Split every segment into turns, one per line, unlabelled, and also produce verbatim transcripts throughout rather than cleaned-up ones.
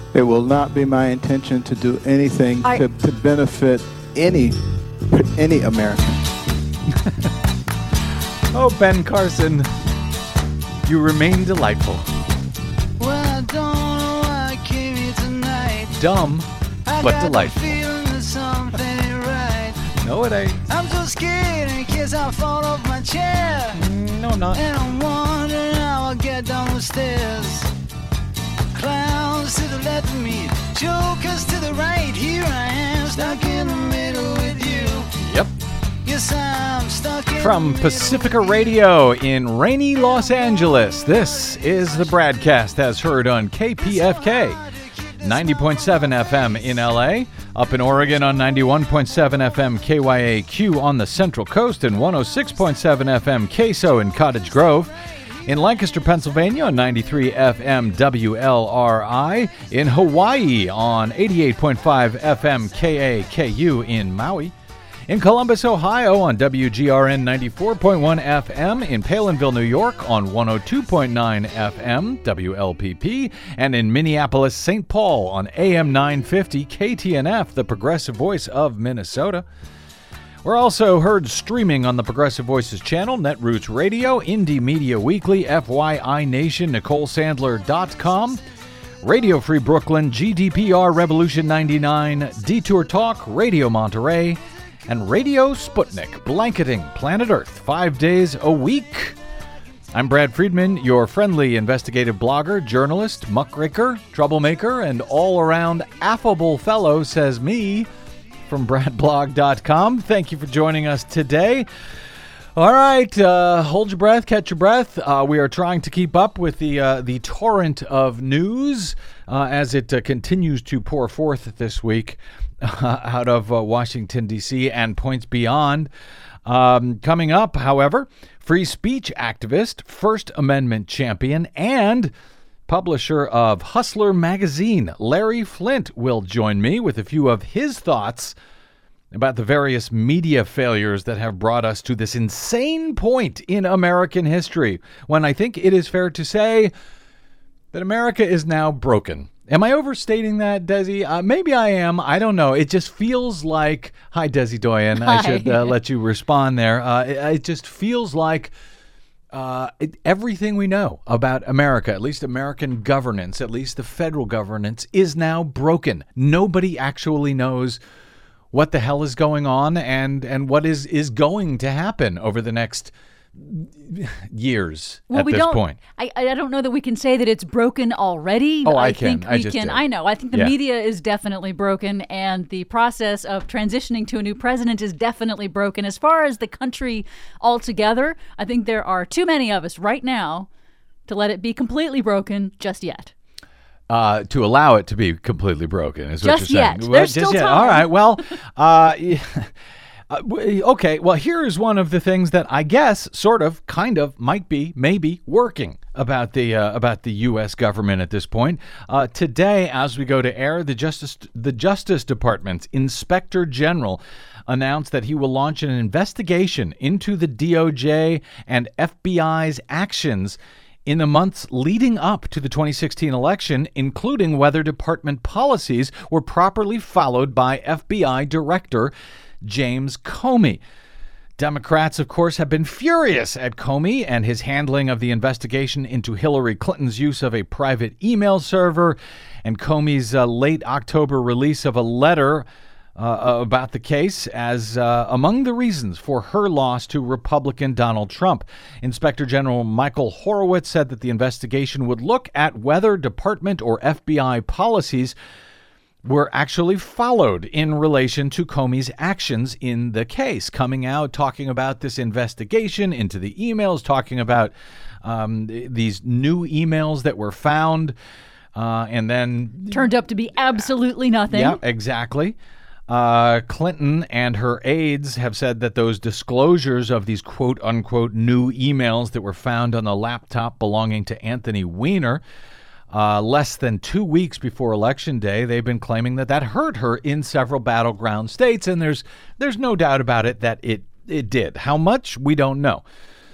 It will not be my intention to do anything
I...
to, to benefit any any American.
Oh, Ben Carson, you remain delightful.
Well, I don't know why I came here tonight.
Dumb,
I
but
got
delightful.
The feeling that something ain't right.
No, it ain't.
I'm so scared in case I fall off my chair.
Mm, no, I'm not.
And I'm wondering how I'll get down the stairs. Clowns to the left of me, jokers to the right. Here I am, stuck in the middle with you.
Yep.
Yes, I'm stuck in
From
the
Pacifica Radio in rainy Los Angeles, this is the Bradcast as heard on K P F K, ninety point seven F M in L A, up in Oregon on ninety-one point seven F M K Y A Q on the Central Coast and one oh six point seven F M K S O in Cottage Grove. In Lancaster, Pennsylvania on ninety-three F M W L R I. In Hawaii on eighty-eight point five F M K A K U in Maui. In Columbus, Ohio on W G R N ninety-four point one F M. In Palinville, New York on one oh two point nine F M W L P P. And in Minneapolis, Saint Paul on A M nine fifty K T N F, the progressive voice of Minnesota. We're also heard streaming on the Progressive Voices channel, Netroots Radio, Indie Media Weekly, F Y I Nation, Nicole Sandler dot com, Radio Free Brooklyn, G D P R Revolution ninety-nine, Detour Talk, Radio Monterey, and Radio Sputnik, blanketing planet Earth five days a week. I'm Brad Friedman, your friendly investigative blogger, journalist, muckraker, troublemaker, and all-around affable fellow, says me, from brad blog dot com. Thank you for joining us today. All right, uh, hold your breath, catch your breath. Uh, we are trying to keep up with the uh, the torrent of news uh, as it uh, continues to pour forth this week uh, out of uh, Washington, D C and points beyond. Um, coming up, however, free speech activist, First Amendment champion, and publisher of Hustler magazine, Larry Flynt, will join me with a few of his thoughts about the various media failures that have brought us to this insane point in American history, when I think it is fair to say that America is now broken. Am I overstating that, Desi? Uh, maybe I am. I don't know. It just feels like... Hi, Desi Doyen. I should uh, let you respond there. Uh, it, it just feels like Uh, it, everything we know about America, at least American governance, at least the federal governance, is now broken. Nobody actually knows what the hell is going on and, and what is, is going to happen over the next years
well,
at
we
this
don't,
point.
I, I don't know that we can say that it's broken already.
Oh, I,
I
can.
think
I
we
just
can.
did.
I know. I think the
Yeah.
media is definitely broken, and the process of transitioning to a new president is definitely broken. As far as the country altogether, I think there are too many of us right now to let it be completely broken just yet.
Uh, to allow it to be completely broken is what
Just
you're
yet.
saying.
There's
Just
still
yet.
time.
All right. Well, uh, Uh, okay, well, here's one of the things that I guess sort of, kind of, might be, maybe working about the uh, about the U S government at this point. Uh, today, as we go to air, the Justice the Justice Department's Inspector General announced that he will launch an investigation into the D O J and F B I's actions in the months leading up to the twenty sixteen election, including whether department policies were properly followed by F B I Director James Comey. Democrats, of course, have been furious at Comey and his handling of the investigation into Hillary Clinton's use of a private email server and Comey's uh, late October release of a letter uh, about the case as uh, among the reasons for her loss to Republican Donald Trump. Inspector General Michael Horowitz said that the investigation would look at whether department or F B I policies were actually followed in relation to Comey's actions in the case, coming out, talking about this investigation into the emails, talking about um, th- these new emails that were found, uh, and then...
Turned up to be absolutely nothing.
Yeah, exactly. Uh, Clinton and her aides have said that those disclosures of these quote-unquote new emails that were found on the laptop belonging to Anthony Weiner Uh, less than two weeks before Election Day, they've been claiming that that hurt her in several battleground states, and there's there's no doubt about it that it, it did. How much? We don't know.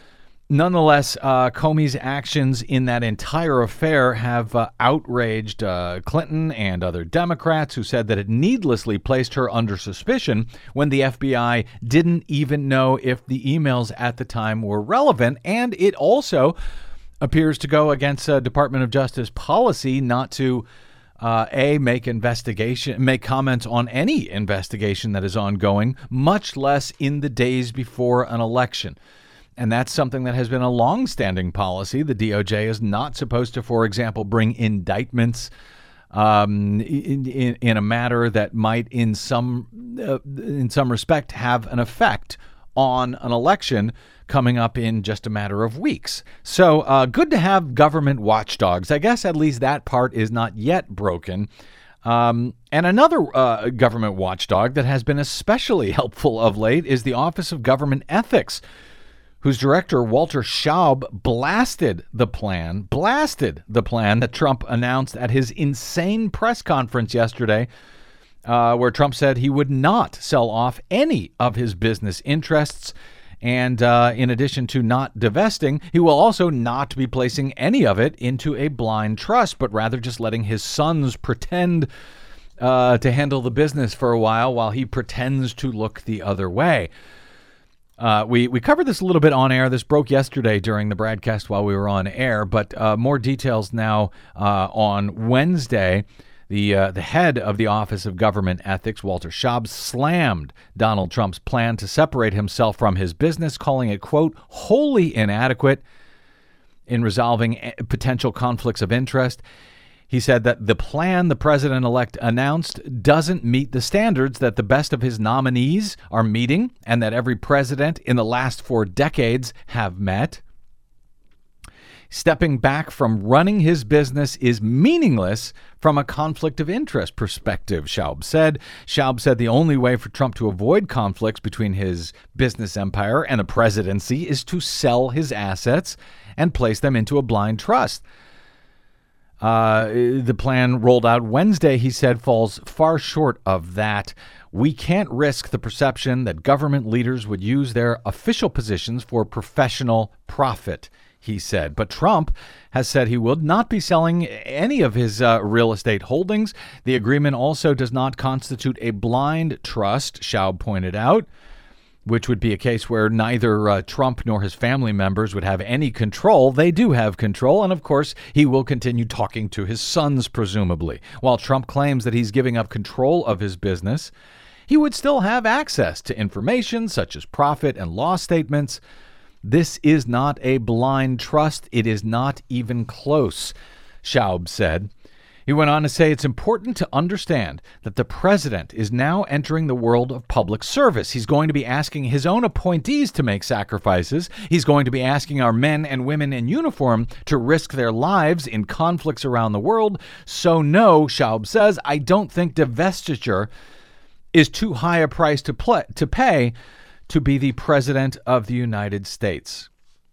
Nonetheless, uh, Comey's actions in that entire affair have uh, outraged uh, Clinton and other Democrats who said that it needlessly placed her under suspicion when the F B I didn't even know if the emails at the time were relevant. And it also appears to go against uh, Department of Justice policy not to Uh, A, make investigation, make comments on any investigation that is ongoing, much less in the days before an election. And that's something that has been a long-standing policy. The D O J is not supposed to, for example, bring indictments um, in, in, in a matter that might, in some uh, in some respect, have an effect on an election coming up in just a matter of weeks. So uh, good to have government watchdogs. I guess at least that part is not yet broken. Um, and another uh, government watchdog that has been especially helpful of late is the Office of Government Ethics, whose director, Walter Schaub, blasted the plan, blasted the plan that Trump announced at his insane press conference yesterday, uh, where Trump said he would not sell off any of his business interests. And uh, in addition to not divesting, he will also not be placing any of it into a blind trust, but rather just letting his sons pretend uh, to handle the business for a while while he pretends to look the other way. Uh, we, we covered this a little bit on air. This broke yesterday during the broadcast while we were on air, but uh, more details now uh, on Wednesday. The uh, the head of the Office of Government Ethics, Walter Schaub, slammed Donald Trump's plan to separate himself from his business, calling it, quote, wholly inadequate in resolving potential conflicts of interest. He said that the plan the president-elect announced doesn't meet the standards that the best of his nominees are meeting and that every president in the last four decades have met. Stepping back from running his business is meaningless from a conflict of interest perspective, Schaub said. Schaub said the only way for Trump to avoid conflicts between his business empire and the presidency is to sell his assets and place them into a blind trust. Uh, the plan rolled out Wednesday, he said, falls far short of that. We can't risk the perception that government leaders would use their official positions for professional profit, he said. But Trump has said he will not be selling any of his uh, real estate holdings. The agreement also does not constitute a blind trust, Schaub pointed out, which would be a case where neither uh, Trump nor his family members would have any control. They do have control, and of course, he will continue talking to his sons, presumably. While Trump claims that he's giving up control of his business, he would still have access to information such as profit and loss statements. This is not a blind trust. It is not even close, Schaub said. He went on to say it's important to understand that the president is now entering the world of public service. He's going to be asking his own appointees to make sacrifices. He's going to be asking our men and women in uniform to risk their lives in conflicts around the world. So no, Schaub says, I don't think divestiture is too high a price to, play, to pay to be the president of the United States.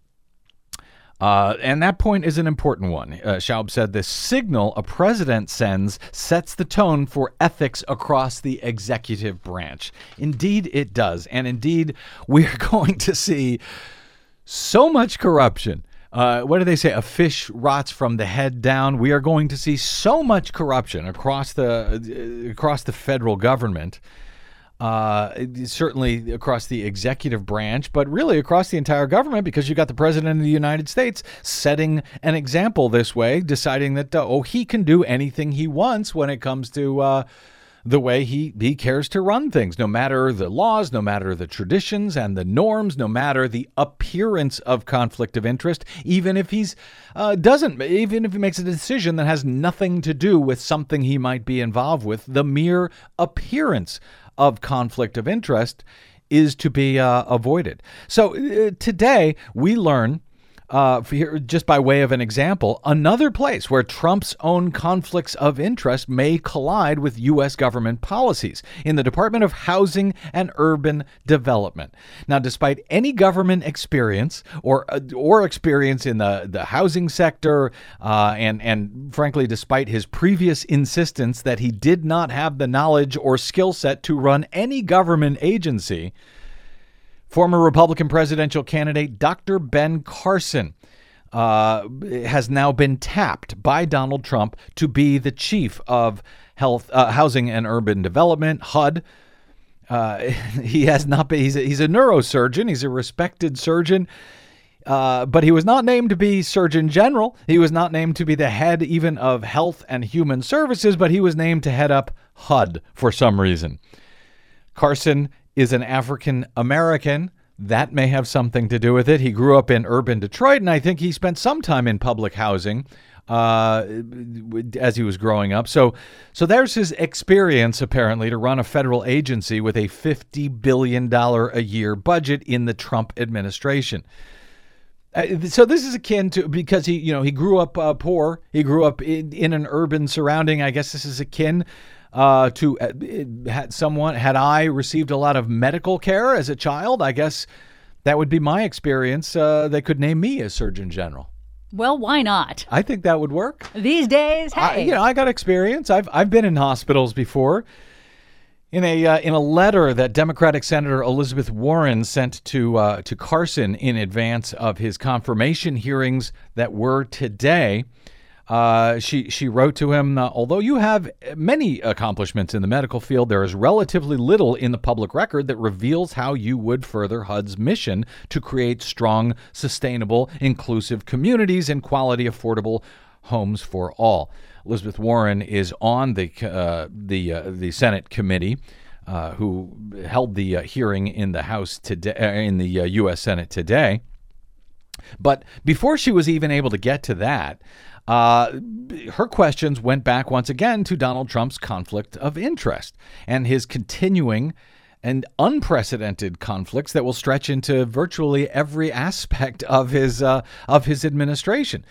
Uh, and that point is an important one. Uh, Schaub said the signal a president sends sets the tone for ethics across the executive branch. Indeed, it does. And indeed, we're going to see so much corruption. Uh, what do they say? A fish rots from the head down. We are going to see so much corruption across the uh, across the federal government. Uh, certainly across the executive branch, but really across the entire government, because you got the president of the United States setting an example this way, deciding that, uh, oh, he can do anything he wants when it comes to uh, the way he, he cares to run things, no matter the laws, no matter the traditions and the norms, no matter the appearance of conflict of interest, even if he's uh, doesn't, even if he makes a decision that has nothing to do with something he might be involved with, the mere appearance of conflict of interest is to be uh, avoided. So uh, today we learn, uh, here, just by way of an example, another place where Trump's own conflicts of interest may collide with U S government policies in the Department of Housing and Urban Development. Now, despite any government experience or uh, or experience in the, the housing sector, uh, and, and frankly, despite his previous insistence that he did not have the knowledge or skill set to run any government agency, Former Republican presidential candidate Doctor Ben Carson uh, has now been tapped by Donald Trump to be the chief of health, uh, housing and urban development, H U D. Uh, he has not been, he's a, he's a neurosurgeon. He's a respected surgeon. Uh, but he was not named to be Surgeon General. He was not named to be the head even of Health and Human Services, but he was named to head up H U D for some reason. Carson is an African American. That may have something to do with it. He grew up in urban Detroit, and I think he spent some time in public housing uh, as he was growing up. So, so there's his experience, apparently, to run a federal agency with a fifty billion dollars a year budget in the Trump administration. Uh, so this is akin to, because he, you know, he grew up uh, poor. He grew up in, in an urban surrounding. I guess this is akin uh, to uh, had someone, had I received a lot of medical care as a child, I guess that would be my experience. Uh, they could name me as Surgeon General.
Well, why not?
I think that would work.
These days, hey.
I, you know, I got experience. I've I've been in hospitals before. In a uh, in a letter that Democratic Senator Elizabeth Warren sent to uh, to Carson in advance of his confirmation hearings that were today, uh, she she wrote to him, uh, although you have many accomplishments in the medical field, there is relatively little in the public record that reveals how you would further H U D's mission to create strong, sustainable, inclusive communities and quality, affordable homes for all. Elizabeth Warren is on the uh, the uh, the Senate committee uh, who held the uh, hearing in the House today, uh, in the uh, U S Senate today. But before she was even able to get to that, uh, her questions went back once again to Donald Trump's conflict of interest and his continuing and unprecedented conflicts that will stretch into virtually every aspect of his uh, of his administration.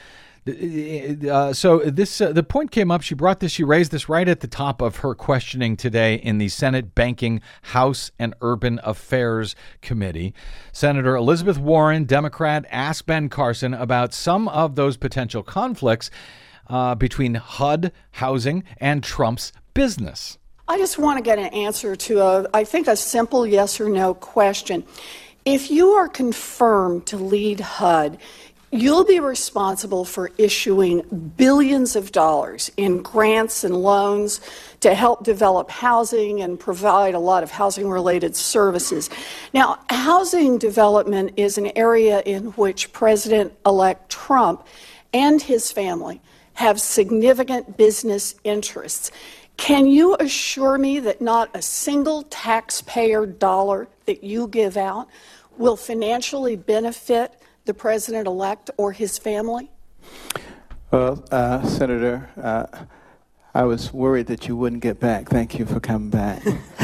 Uh, so this uh, the point came up. She brought this. She raised this right at the top of her questioning today in the Senate Banking, House and Urban Affairs Committee. Senator Elizabeth Warren, Democrat, asked Ben Carson about some of those potential conflicts uh, between H U D, housing, and Trump's business.
I just want to get an answer to a, I think, a simple yes or no question. If you are confirmed to lead H U D, you'll be responsible for issuing billions of dollars in grants and loans to help develop housing and provide a lot of housing-related services. Now, housing development is an area in which President-elect Trump and his family have significant business interests. Can you assure me that not a single taxpayer dollar that you give out will financially benefit the president-elect or his family?
Well, uh, Senator, uh, I was worried that you wouldn't get back. Thank you for coming back.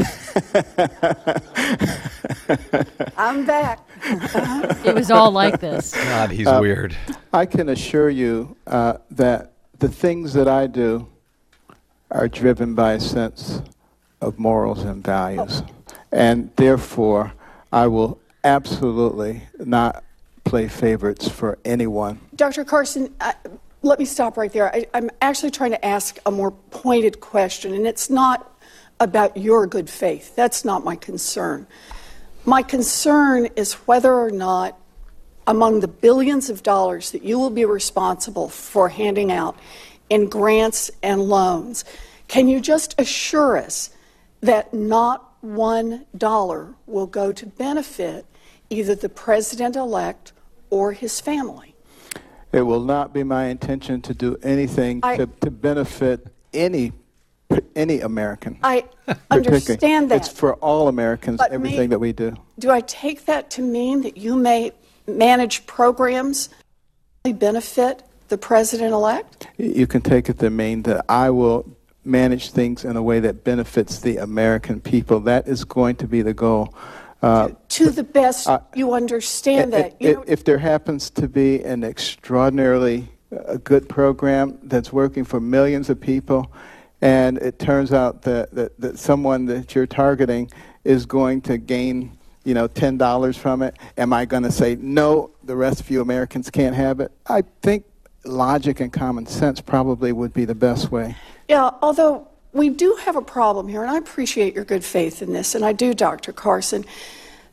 I'm back.
It was all like this.
God, he's
Uh,
weird.
I can assure you uh, that the things that I do are driven by a sense of morals and values. And therefore, I will absolutely not play favorites for anyone.
Doctor Carson, uh, let me stop right there. I, I'm actually trying to ask a more pointed question, and it's not about your good faith. That's not my concern. My concern is whether or not, among the billions of dollars that you will be responsible for handing out in grants and loans, can you just assure us that not one dollar will go to benefit either the president-elect or his family?
It will not be my intention to do anything
I,
to, to benefit any any American.
I understand that.
It's for all Americans,
But
everything
may,
that we do.
Do I take that to mean that you may manage programs that benefit the president-elect?
You can take it to mean that I will manage things in a way that benefits the American people. That is going to be the goal. Uh,
to the best
uh,
you understand
if,
that. You
if,
know,
if there happens to be an extraordinarily uh, good program that's working for millions of people, and it turns out that, that, that someone that you're targeting is going to gain, you know, ten dollars from it, am I going to say, no, the rest of you Americans can't have it? I think logic and common sense probably would be the best way.
Yeah, although we do have a problem here, and I appreciate your good faith in this, and I do, Doctor Carson.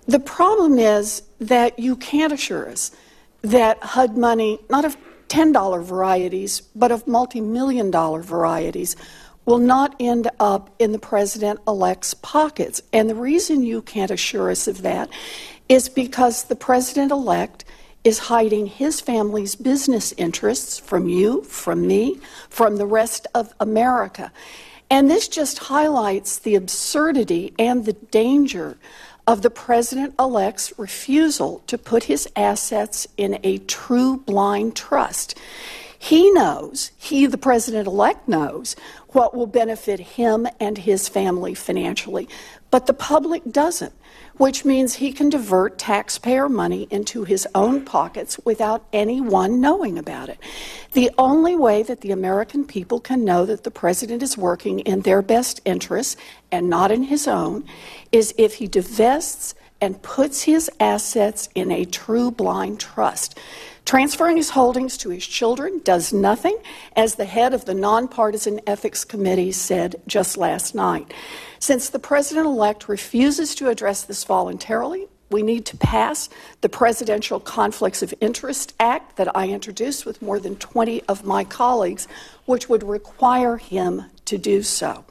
The problem is that you can't assure us that H U D money, not of ten dollar varieties, but of multi-million dollar varieties, will not end up in the president-elect's pockets. And the reason you can't assure us of that is because the president-elect is hiding his family's business interests from you, from me, from the rest of America. And this just highlights the absurdity and the danger of the president-elect's refusal to put his assets in a true blind trust. He knows, he, the president-elect, knows what will benefit him and his family financially, but the public doesn't, which means he can divert taxpayer money into his own pockets without anyone knowing about it. The only way that the American people can know that the president is working in their best interests and not in his own is if he divests and puts his assets in a true blind trust. Transferring his holdings to his children does nothing, as the head of the Nonpartisan Ethics Committee said just last night. Since the president-elect refuses to address this voluntarily, we need to pass the Presidential Conflicts of Interest Act that I introduced with more than twenty of my colleagues, which would require him to do so.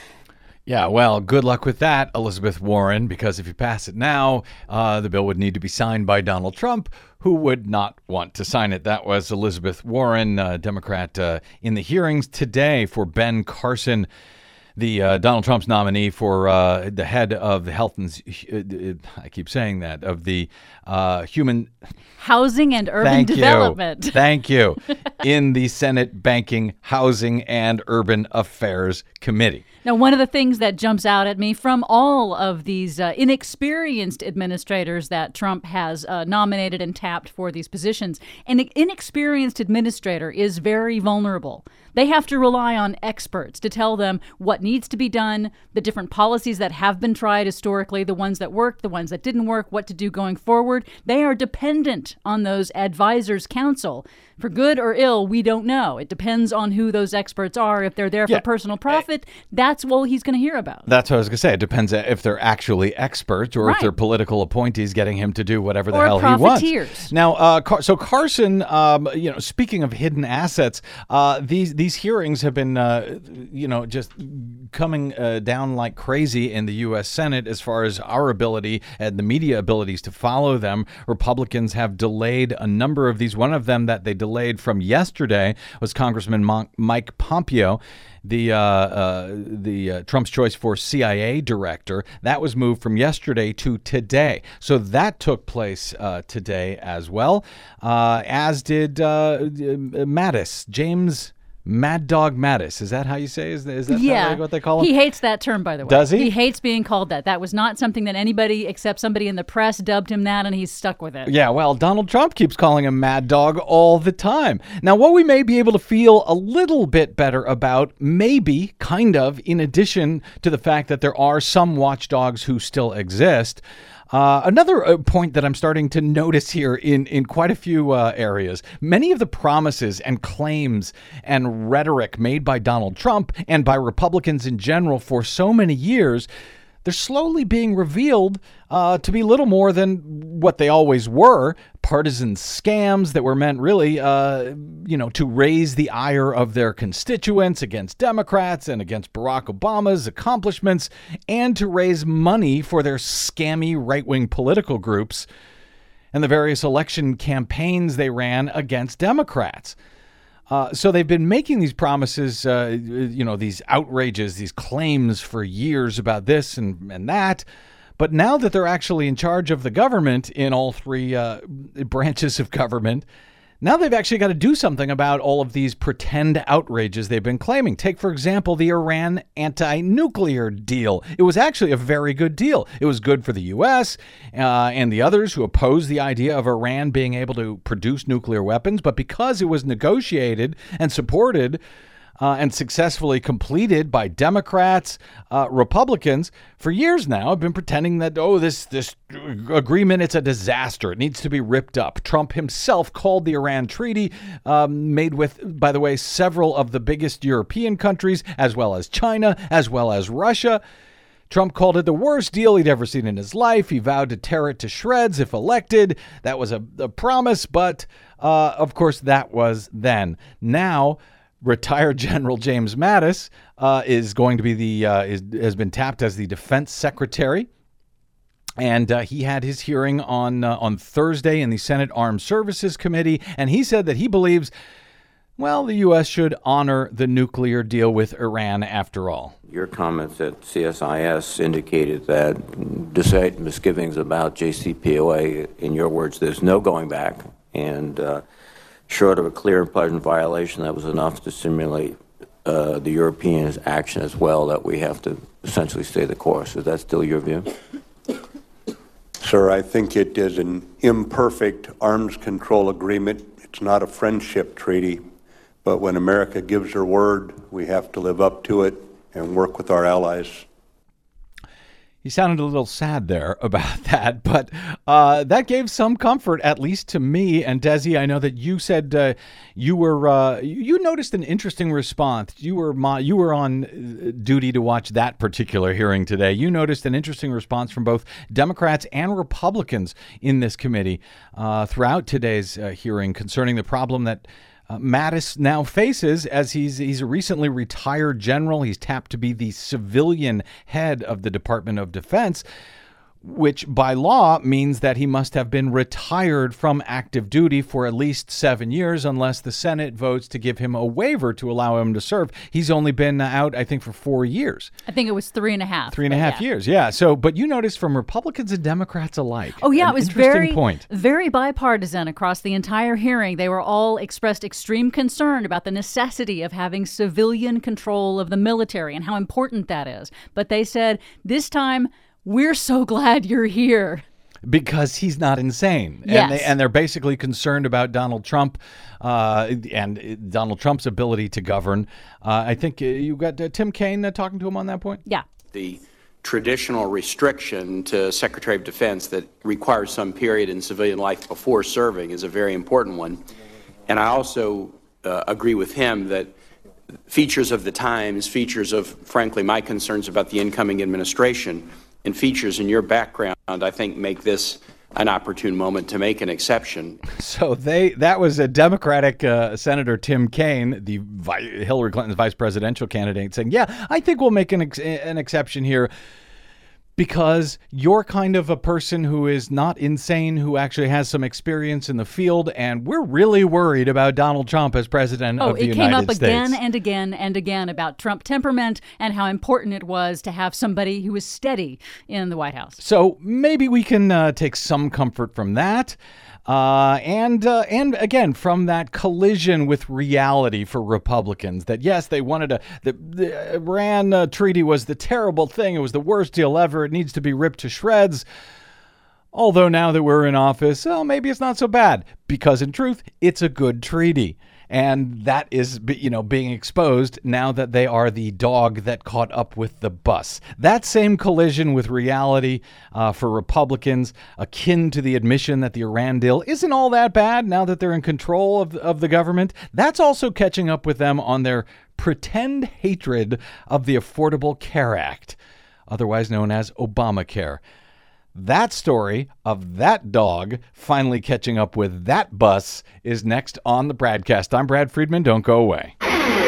Yeah, well, good luck with that, Elizabeth Warren, because if you pass it now, uh, the bill would need to be signed by Donald Trump, who would not want to sign it. That was Elizabeth Warren, uh, Democrat, uh, in the hearings today for Ben Carson, the uh, Donald Trump's nominee for uh, the head of the health and, uh, I keep saying that, of the uh, human...
Housing and Urban
Thank
Development.
You. Thank you. In the Senate Banking, Housing, and Urban Affairs Committee.
Now, one of the things that jumps out at me from all of these uh, inexperienced administrators that Trump has uh, nominated and tapped for these positions, an inexperienced administrator is very vulnerable. They have to rely on experts to tell them what needs to be done, the different policies that have been tried historically, the ones that worked, the ones that didn't work, what to do going forward. They are dependent on those advisors' counsel. For good or ill, we don't know. It depends on who those experts are. If they're there for
yeah.
personal profit, that's what he's going to hear about.
That's what I was going to say. It depends if they're actually experts or
right.
if they're political appointees getting him to do whatever the
or
hell
profiteers.
he wants. Now, uh, Car- so Carson, um, you know, speaking of hidden assets, uh, these these hearings have been, uh, you know, just coming uh, down like crazy in the U S Senate as far as our ability and the media abilities to follow them. Republicans have delayed a number of these. One of them that they delayed from yesterday was Congressman Mon- Mike Pompeo, the uh, uh, the uh, Trump's choice for C I A director. That was moved from yesterday to today. So that took place uh, today as well, uh, as did uh, Mattis, James Mad Dog Mattis. Is that how you say? Is, is that
yeah.
what they call him?
He hates that term, by the way.
Does he?
He hates being called that. That was not something that anybody except somebody in the press dubbed him that, and he's stuck with it.
Yeah, well, Donald Trump keeps calling him Mad Dog all the time. Now, what we may be able to feel a little bit better about, maybe, kind of, in addition to the fact that there are some watchdogs who still exist, Uh, another uh, point that I'm starting to notice here in, in quite a few uh, areas, many of the promises and claims and rhetoric made by Donald Trump and by Republicans in general for so many years, they're slowly being revealed uh, to be little more than what they always were, partisan scams that were meant really, uh, you know, to raise the ire of their constituents against Democrats and against Barack Obama's accomplishments, and to raise money for their scammy right-wing political groups and the various election campaigns they ran against Democrats. Uh, so they've been making these promises, uh, you know, these outrages, these claims for years about this and, and that. But now that they're actually in charge of the government in all three uh, branches of government, now they've actually got to do something about all of these pretend outrages they've been claiming. Take, for example, the Iran anti-nuclear deal. It was actually a very good deal. It was good for the U S uh, and the others who oppose the idea of Iran being able to produce nuclear weapons. But because it was negotiated and supported Uh, and successfully completed by Democrats, uh, Republicans, for years now have been pretending that, oh, this this agreement, it's a disaster. It needs to be ripped up. Trump himself called the Iran treaty, um, made with, by the way, several of the biggest European countries, as well as China, as well as Russia. Trump called it the worst deal he'd ever seen in his life. He vowed to tear it to shreds if elected. That was a, a promise, but uh, of course that was then. Now, retired General James Mattis uh, is going to be the uh, is, has been tapped as the defense secretary. And uh, he had his hearing on uh, on Thursday in the Senate Armed Services Committee, and he said that he believes, well, the U S should honor the nuclear deal with Iran after all.
Your comments at C S I S indicated that, despite misgivings about J C P O A, in your words, there's no going back, and uh, short of a clear and blatant violation, that was enough to stimulate uh, the Europeans' action as well, that we have to essentially stay the course. Is that still your view?
Sir, I think it is an imperfect arms control agreement. It's not a friendship treaty. But when America gives her word, we have to live up to it and work with our allies.
He sounded a little sad there about that, but uh, that gave some comfort, at least to me. And Desi, I know that you said uh, you were uh, you noticed an interesting response. You were mo- you were on duty to watch that particular hearing today. You noticed an interesting response from both Democrats and Republicans in this committee uh, throughout today's uh, hearing concerning the problem that Uh, Mattis now faces as he's he's a recently retired general. He's tapped to be the civilian head of the Department of Defense, which by law means that he must have been retired from active duty for at least seven years unless the Senate votes to give him a waiver to allow him to serve. He's only been out, I think, for four years.
I think it was three and a half.
Three and a half
yeah.
years, yeah. So, but you noticed from Republicans and Democrats alike.
Oh, yeah,
an
it was
interesting
very,
point.
very bipartisan across the entire hearing. They were all expressed extreme concern about the necessity of having civilian control of the military and how important that is. But they said, this time, we're so glad you're here.
Because he's not insane.
Yes.
And, they, and they're basically concerned about Donald Trump uh, and Donald Trump's ability to govern. Uh, I think uh, you got uh, Tim Kaine uh, talking to him on that point?
Yeah.
The traditional restriction to Secretary of Defense that requires some period in civilian life before serving is a very important one. And I also uh, agree with him that features of the times, features of, frankly, my concerns about the incoming administration, and features in your background, I think, make this an opportune moment to make an exception.
So they that was a Democratic uh, Senator Tim Kaine, the Vi- Hillary Clinton's vice presidential candidate, saying, yeah, I think we'll make an, ex- an exception here because you're kind of a person who is not insane, who actually has some experience in the field, and we're really worried about Donald Trump as president
oh,
of the
United
United
States.
States.
Oh, it came up again and again and again about Trump temperament and how important it was to have somebody who was steady in the White House.
So maybe we can uh, take some comfort from that. Uh, and uh, and again, from that collision with reality for Republicans, that yes, they wanted to, the, the Iran uh, treaty was the terrible thing. It was the worst deal ever. It needs to be ripped to shreds. Although now that we're in office, oh, maybe it's not so bad, because in truth, it's a good treaty. And that is, you know, being exposed now that they are the dog that caught up with the bus. That same collision with reality uh, for Republicans, akin to the admission that the Iran deal isn't all that bad now that they're in control of, of the government, that's also catching up with them on their pretend hatred of the Affordable Care Act, otherwise known as Obamacare. That story of that dog finally catching up with that bus is next on the Bradcast. I'm Brad Friedman. Don't go away.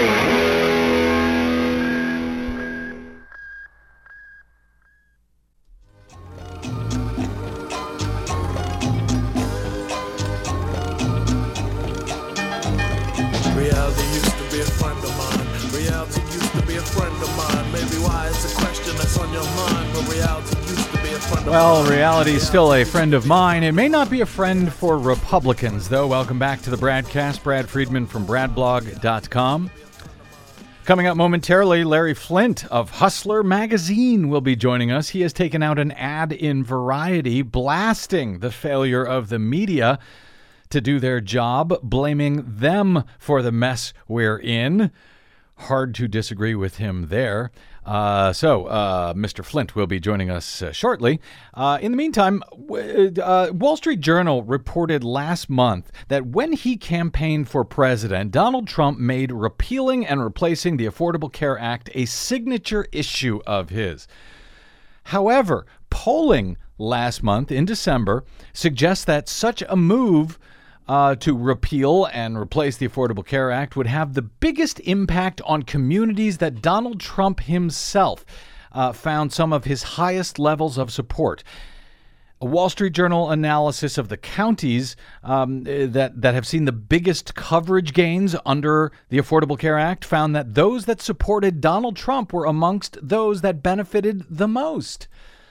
Reality used to be a friend of mine. Reality used to be a friend of mine. Maybe why it's a question that's on your mind, but reality used to be a friend of
Well,
mine.
reality's still a friend of mine. It may not be a friend for Republicans, though. Welcome back to the Bradcast. Brad Friedman from brad blog dot com. Coming up momentarily, Larry Flynt of Hustler Magazine will be joining us. He has taken out an ad in Variety blasting the failure of the media to do their job, blaming them for the mess we're in. Hard to disagree with him there. Uh, so, uh, Mister Flynt will be joining us uh, shortly. Uh, in the meantime, w- uh, Wall Street Journal reported last month that when he campaigned for president, Donald Trump made repealing and replacing the Affordable Care Act a signature issue of his. However, polling last month in December suggests that such a move uh, to repeal and replace the Affordable Care Act would have the biggest impact on communities that Donald Trump himself uh, found some of his highest levels of support. A Wall Street Journal analysis of the counties um, that, that have seen the biggest coverage gains under the Affordable Care Act found that those that supported Donald Trump were amongst those that benefited the most.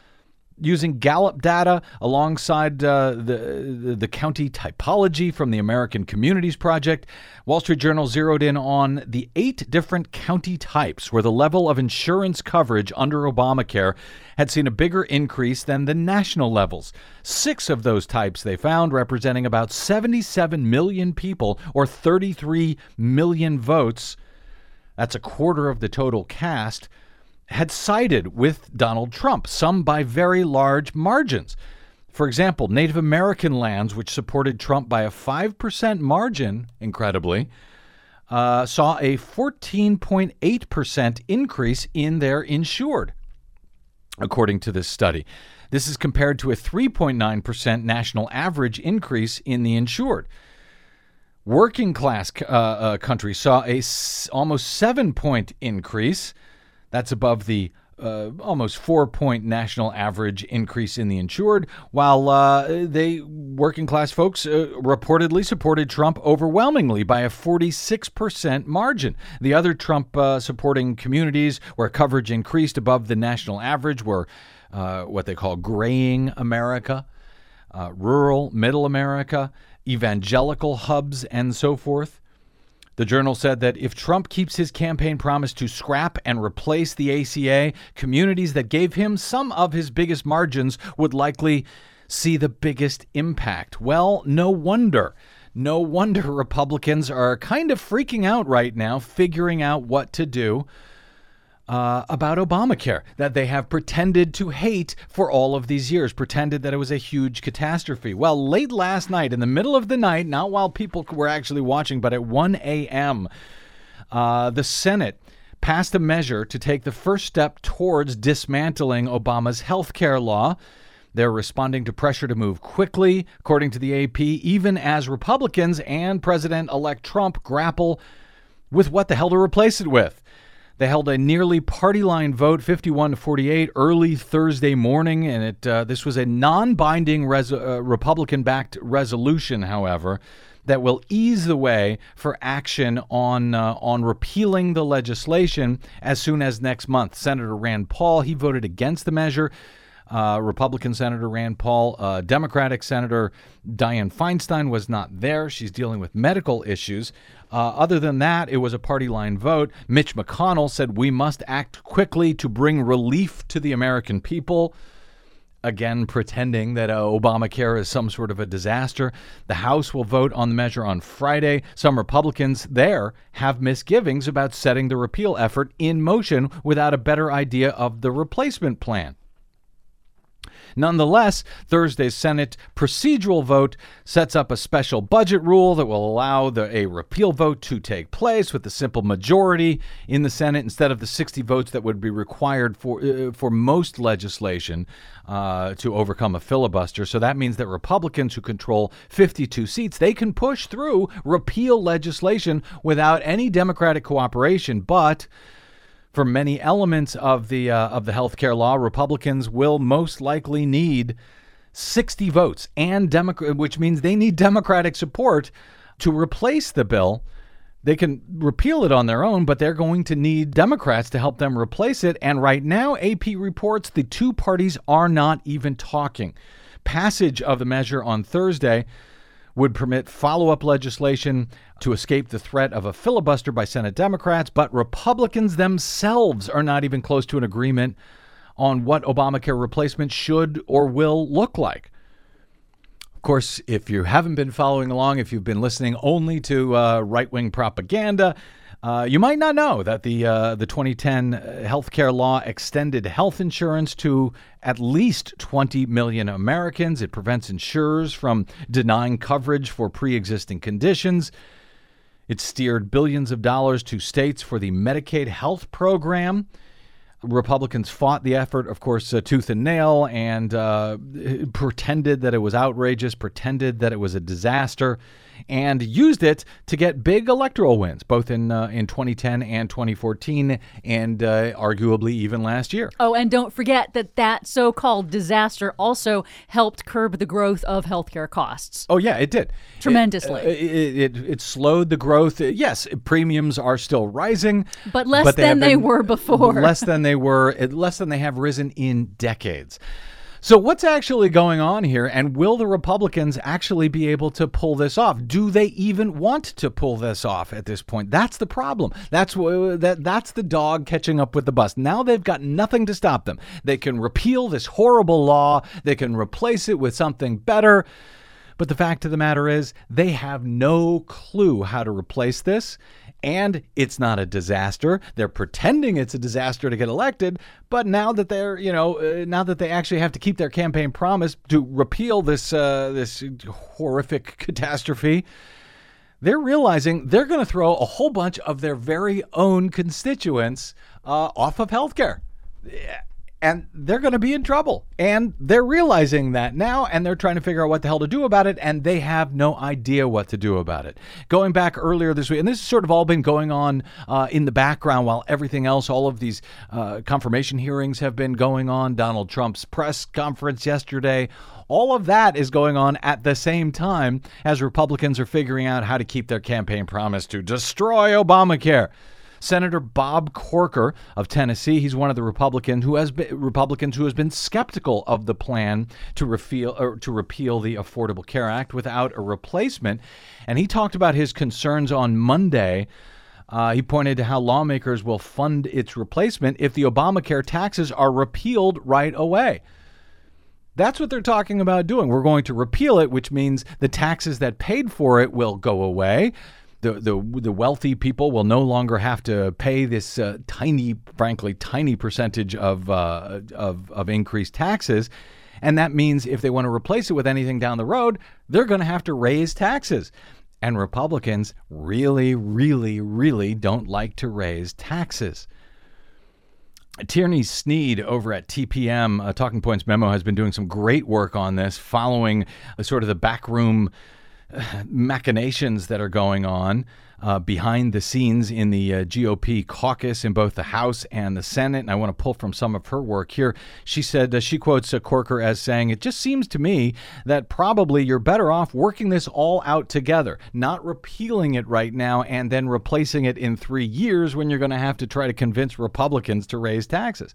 Using Gallup data alongside uh, the, the the county typology from the American Communities Project, Wall Street Journal zeroed in on the eight different county types where the level of insurance coverage under Obamacare had seen a bigger increase than the national levels. Six of those types they found, representing about seventy-seven million people or thirty-three million votes. That's a quarter of the total cast, had sided with Donald Trump, some by very large margins. For example, Native American lands, which supported Trump by a five percent margin, incredibly, uh, saw a fourteen point eight percent increase in their insured, according to this study. This is compared to a three point nine percent national average increase in the insured. Working class uh, uh, countries saw a s- almost seven point increase. That's above the uh, almost four-point national average increase in the insured, while uh, they working class folks uh, reportedly supported Trump overwhelmingly by a forty-six percent margin. The other Trump-supporting uh, communities where coverage increased above the national average were uh, what they call graying America, uh, rural, middle America, evangelical hubs, and so forth. The Journal said that if Trump keeps his campaign promise to scrap and replace the A C A, communities that gave him some of his biggest margins would likely see the biggest impact. Well, no wonder. No wonder Republicans are kind of freaking out right now, figuring out what to do uh, about Obamacare, that they have pretended to hate for all of these years, pretended that it was a huge catastrophe. Well, late last night, in the middle of the night, not while people were actually watching, but at one a.m., uh, the Senate passed a measure to take the first step towards dismantling Obama's health care law. They're responding to pressure to move quickly, according to the A P, even as Republicans and President-elect Trump grapple with what the hell to replace it with. They held a nearly party line vote, fifty-one to forty-eight, early Thursday morning, and it uh, this was a non-binding res- uh, Republican-backed resolution, however, that will ease the way for action on uh, on repealing the legislation as soon as next month. Senator Rand Paul, he voted against the measure. Uh, Republican Senator Rand Paul, uh, Democratic Senator Dianne Feinstein was not there. She's dealing with medical issues. Uh, other than that, it was a party line vote. Mitch McConnell said we must act quickly to bring relief to the American people. Again, pretending that uh, Obamacare is some sort of a disaster. The House will vote on the measure on Friday. Some Republicans there have misgivings about setting the repeal effort in motion without a better idea of the replacement plan. Nonetheless, Thursday's Senate procedural vote sets up a special budget rule that will allow the, a repeal vote to take place with a simple majority in the Senate instead of the sixty votes that would be required for uh, for most legislation uh, to overcome a filibuster. So that means that Republicans who control fifty-two seats, they can push through repeal legislation without any Democratic cooperation. But for many elements of the uh, of the healthcare law, Republicans will most likely need sixty votes, and Demo- which means they need Democratic support to replace the bill. They can repeal it on their own, but they're going to need Democrats to help them replace it. And right now, A P reports the two parties are not even talking. Passage of the measure on Thursday would permit follow-up legislation to escape the threat of a filibuster by Senate Democrats, but Republicans themselves are not even close to an agreement on what Obamacare replacement should or will look like. Of course, if you haven't been following along, if you've been listening only to uh, right-wing propaganda, uh, you might not know that the uh, the twenty ten healthcare law extended health insurance to at least twenty million Americans. It prevents insurers from denying coverage for pre-existing conditions. It steered billions of dollars to states for the Medicaid health program. Republicans fought the effort, of course, uh, tooth and nail, and uh, pretended that it was outrageous, pretended that it was a disaster, and used it to get big electoral wins, both in uh, in twenty ten and twenty fourteen, and uh, arguably even last year.
Oh, and don't forget that that so-called disaster also helped curb the growth of healthcare costs.
Oh, yeah, it did.
Tremendously.
It, it, it, it slowed the growth. Yes, premiums are still rising.
But less
but they
than they
been,
were before.
Less than they were, less than they have risen in decades. So what's actually going on here, and will the Republicans actually be able to pull this off? Do they even want to pull this off at this point? That's the problem. That's that. That's the dog catching up with the bus. Now they've got nothing to stop them. They can repeal this horrible law. They can replace it with something better. But the fact of the matter is, they have no clue how to replace this. And it's not a disaster. They're pretending it's a disaster to get elected. But now that they're, you know, uh, now that they actually have to keep their campaign promise to repeal this uh, this horrific catastrophe, they're realizing they're going to throw a whole bunch of their very own constituents uh, off of healthcare. Yeah. And they're going to be in trouble. And they're realizing that now, and they're trying to figure out what the hell to do about it, and they have no idea what to do about it. Going back earlier this week, and this has sort of all been going on uh, in the background while everything else, all of these uh, confirmation hearings have been going on, Donald Trump's press conference yesterday, all of that is going on at the same time as Republicans are figuring out how to keep their campaign promise to destroy Obamacare. Senator Bob Corker of Tennessee, he's one of the Republicans who has been Republicans who has been skeptical of the plan to repeal or to repeal the Affordable Care Act without a replacement, and he talked about his concerns on Monday. Uh, he pointed to how lawmakers will fund its replacement if the Obamacare taxes are repealed right away. That's what they're talking about doing. We're going to repeal it, which means the taxes that paid for it will go away. The, the the wealthy people will no longer have to pay this uh, tiny, frankly, tiny percentage of, uh, of of increased taxes. And that means if they want to replace it with anything down the road, they're going to have to raise taxes. And Republicans really, really, really don't like to raise taxes. Tierney Sneed over at T P M, uh, Talking Points Memo, has been doing some great work on this, following uh, sort of the backroom machinations that are going on uh, behind the scenes in the uh, G O P caucus in both the House and the Senate. And I want to pull from some of her work here. She said, uh, she quotes uh, Corker as saying, "It just seems to me that probably you're better off working this all out together, not repealing it right now and then replacing it in three years when you're going to have to try to convince Republicans to raise taxes."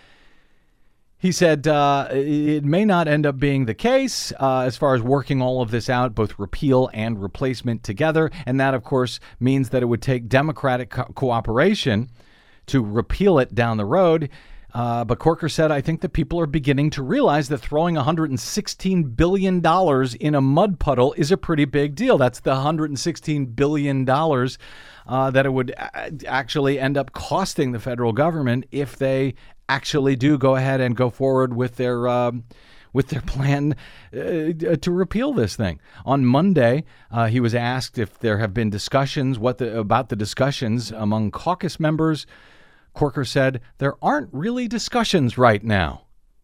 He said uh, it may not end up being the case uh, as far as working all of this out, both repeal and replacement together. And that, of course, means that it would take Democratic co- cooperation to repeal it down the road. Uh, but Corker said, "I think that people are beginning to realize that throwing one hundred sixteen billion dollars in a mud puddle is a pretty big deal." That's the one hundred sixteen billion dollars uh, that it would a- actually end up costing the federal government if they actually do go ahead and go forward with their um, with their plan uh, to repeal this thing. On Monday, uh, he was asked if there have been discussions, what the, about the discussions among caucus members. Corker said, "There aren't really discussions right now."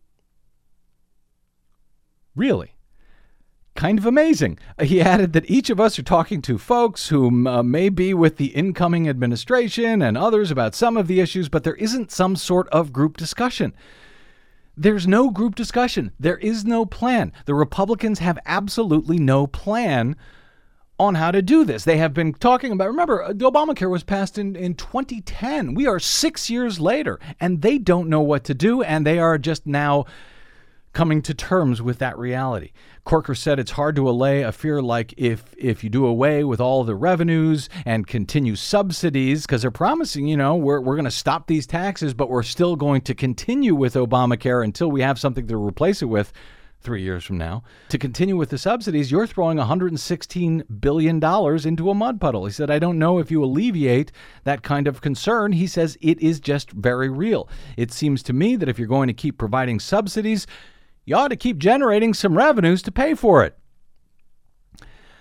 Really? Kind of amazing. He added that each of us are talking to folks who uh, may be with the incoming administration and others about some of the issues, but there isn't some sort of group discussion. There's no group discussion. There is no plan. The Republicans have absolutely no plan on how to do this. They have been talking about, remember, Obamacare was passed in, in twenty ten. We are six years later, and they don't know what to do, and they are just now coming to terms with that reality. Corker said it's hard to allay a fear like if if you do away with all the revenues and continue subsidies, because they're promising, you know, we're, we're going to stop these taxes, but we're still going to continue with Obamacare until we have something to replace it with three years from now. To continue with the subsidies, you're throwing one hundred sixteen billion dollars into a mud puddle. He said, "I don't know if you alleviate that kind of concern." He says it is just very real. "It seems to me that if you're going to keep providing subsidies, you ought to keep generating some revenues to pay for it."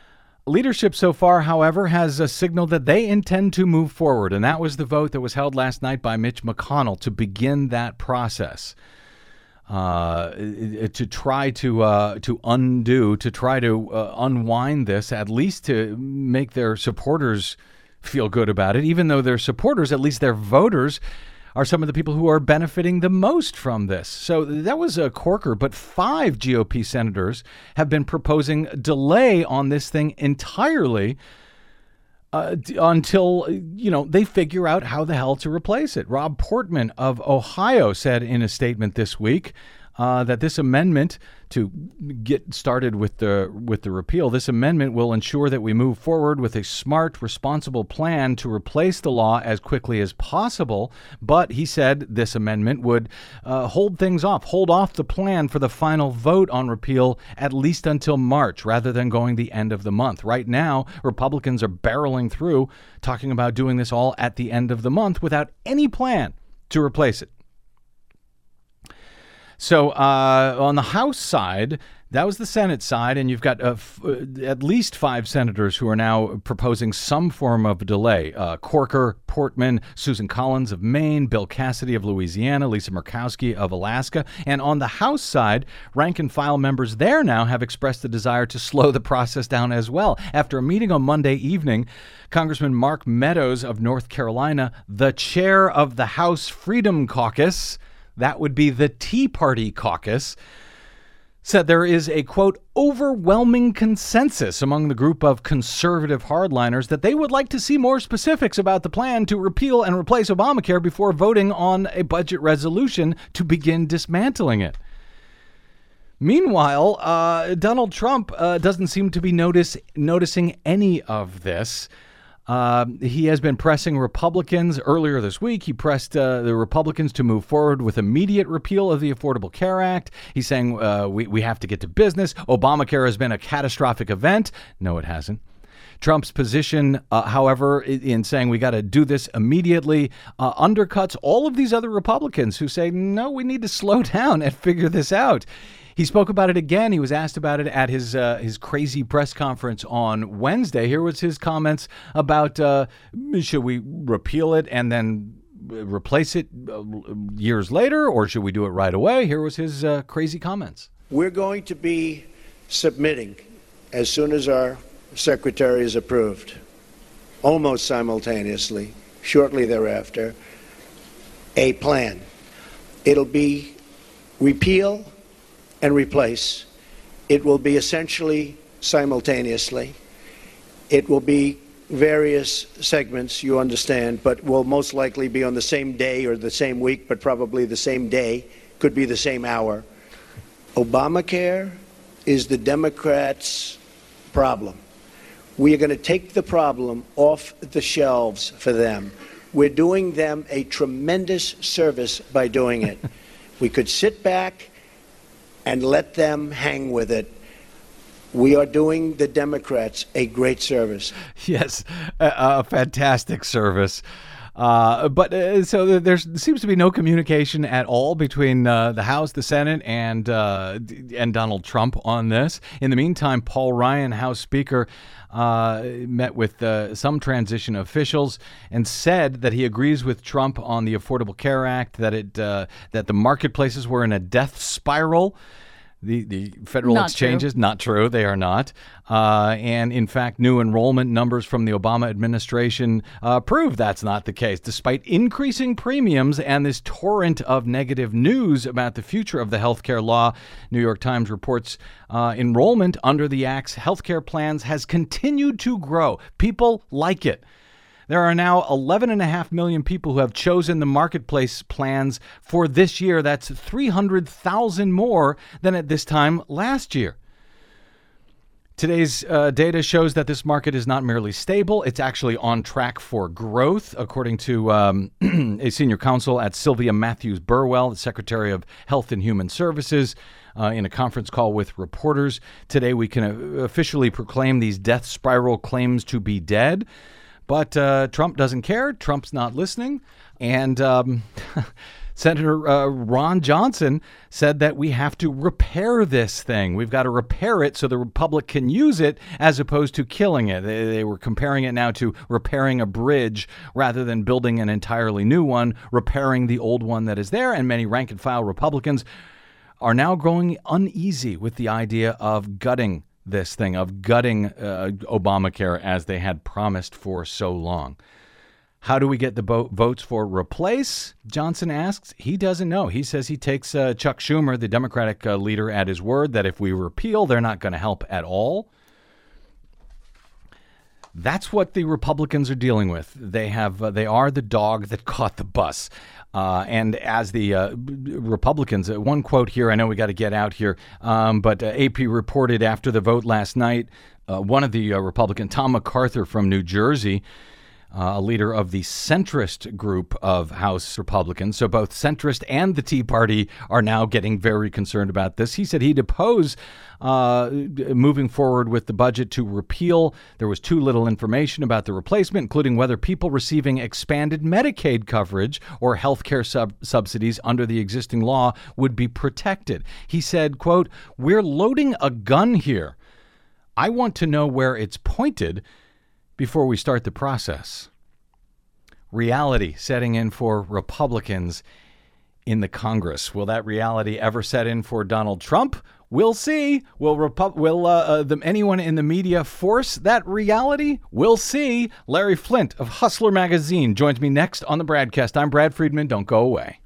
Leadership so far, however, has uh, signaled that they intend to move forward, and that was the vote that was held last night by Mitch McConnell to begin that process, uh, to try to uh, to undo, to try to uh, unwind this, at least to make their supporters feel good about it, even though their supporters, at least their voters, are some of the people who are benefiting the most from this. So that was a corker, but five G O P senators have been proposing delay on this thing entirely uh, d- until, you know, they figure out how the hell to replace it. Rob Portman of Ohio said in a statement this week uh, that this amendment to get started with the with the repeal, this amendment will ensure that we move forward with a smart, responsible plan to replace the law as quickly as possible. But he said this amendment would uh, hold things off, hold off the plan for the final vote on repeal at least until March, rather than going the end of the month. Right now, Republicans are barreling through, talking about doing this all at the end of the month without any plan to replace it. So uh, on the House side, that was the Senate side, and you've got uh, f- at least five senators who are now proposing some form of delay. Uh, Corker, Portman, Susan Collins of Maine, Bill Cassidy of Louisiana, Lisa Murkowski of Alaska. And on the House side, rank-and-file members there now have expressed the desire to slow the process down as well. After a meeting on Monday evening, Congressman Mark Meadows of North Carolina, the chair of the House Freedom Caucus, that would be the Tea Party caucus, said there is a, quote, overwhelming consensus among the group of conservative hardliners that they would like to see more specifics about the plan to repeal and replace Obamacare before voting on a budget resolution to begin dismantling it. Meanwhile, uh, Donald Trump uh, doesn't seem to be notice, noticing any of this. Uh, he has been pressing Republicans. Earlier this week, he pressed uh, the Republicans to move forward with immediate repeal of the Affordable Care Act. He's saying uh, we, we have to get to business. Obamacare has been a catastrophic event. No, it hasn't. Trump's position, uh, however, in saying we got to do this immediately, uh, undercuts all of these other Republicans who say, no, we need to slow down and figure this out. He spoke about it again. He was asked about it at his uh, his crazy press conference on Wednesday. Here was his comments about uh, should we repeal it and then replace it uh, years later, or should we do it right away? Here was his uh, crazy comments.
We're going to be submitting, as soon as our secretary is approved, almost simultaneously, shortly thereafter, a plan. It'll be repeal and replace. It will be essentially simultaneously. It will be various segments, you understand, but will most likely be on the same day or the same week, but probably the same day, could be the same hour. Obamacare is the Democrats' problem. We are going to take the problem off the shelves for them. We're doing them a tremendous service by doing it. We could sit back and let them hang with it. We are doing the Democrats a great service.
Yes, a, a fantastic service. Uh, but uh, so there seems to be no communication at all between uh, the House, the Senate, and uh, and Donald Trump on this. In the meantime, Paul Ryan, House Speaker, uh, met with uh, some transition officials and said that he agrees with Trump on the Affordable Care Act, that it uh, that the marketplaces were in a death spiral. The the federal
Not
exchanges,
true.
not true. They are not. Uh, and in fact, new enrollment numbers from the Obama administration uh, prove that's not the case. Despite increasing premiums and this torrent of negative news about the future of the healthcare law, New York Times reports uh, enrollment under the Act's healthcare plans has continued to grow. People like it. There are now eleven point five million people who have chosen the marketplace plans for this year. That's three hundred thousand more than at this time last year. Today's uh, data shows that this market is not merely stable, it's actually on track for growth, according to um, a senior counsel at Sylvia Matthews Burwell, the Secretary of Health and Human Services. Uh, in a conference call with reporters today, we can uh, officially proclaim these death spiral claims to be dead. But uh, Trump doesn't care. Trump's not listening. And um, Senator uh, Ron Johnson said that we have to repair this thing. We've got to repair it so the Republic can use it as opposed to killing it. They, they were comparing it now to repairing a bridge rather than building an entirely new one, repairing the old one that is there. And many rank and file Republicans are now growing uneasy with the idea of gutting this thing, of gutting uh, Obamacare as they had promised for so long. How do we get the bo- votes for replace? Johnson asks. He doesn't know. He says he takes uh, Chuck Schumer, the Democratic uh, leader, at his word that if we repeal, they're not going to help at all. That's what the Republicans are dealing with. They have uh, they are the dog that caught the bus. Uh, and as the uh, Republicans, uh, one quote here, I know we got to get out here, um, but uh, A P reported after the vote last night, uh, one of the uh, Republican, Tom MacArthur from New Jersey, Uh, a leader of the centrist group of House Republicans. So both centrist and the Tea Party are now getting very concerned about this. He said he'd oppose uh, moving forward with the budget to repeal. There was too little information about the replacement, including whether people receiving expanded Medicaid coverage or health care sub- subsidies under the existing law would be protected. He said, quote, "We're loading a gun here. I want to know where it's pointed before we start the process." Reality setting in for Republicans in the Congress. Will that reality ever set in for Donald Trump? We'll see. Will Repu- will uh, uh, the, anyone in the media force that reality? We'll see. Larry Flynt of Hustler Magazine joins me next on the Bradcast. I'm Brad Friedman. Don't go away.